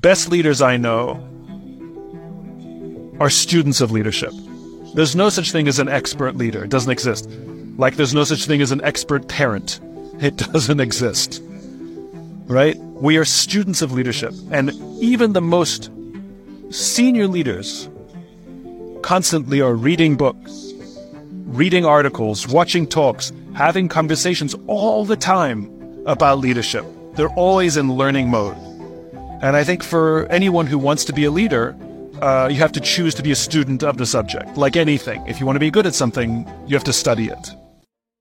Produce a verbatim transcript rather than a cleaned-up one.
best leaders I know are students of leadership. There's no such thing as an expert leader. It doesn't exist. Like there's no such thing as an expert parent. It doesn't exist. Right? We are students of leadership. And even the most senior leaders constantly are reading books, reading articles, watching talks, having conversations all the time about leadership. They're always in learning mode. And I think for anyone who wants to be a leader, uh, you have to choose to be a student of the subject. Like anything, if you want to be good at something, you have to study it.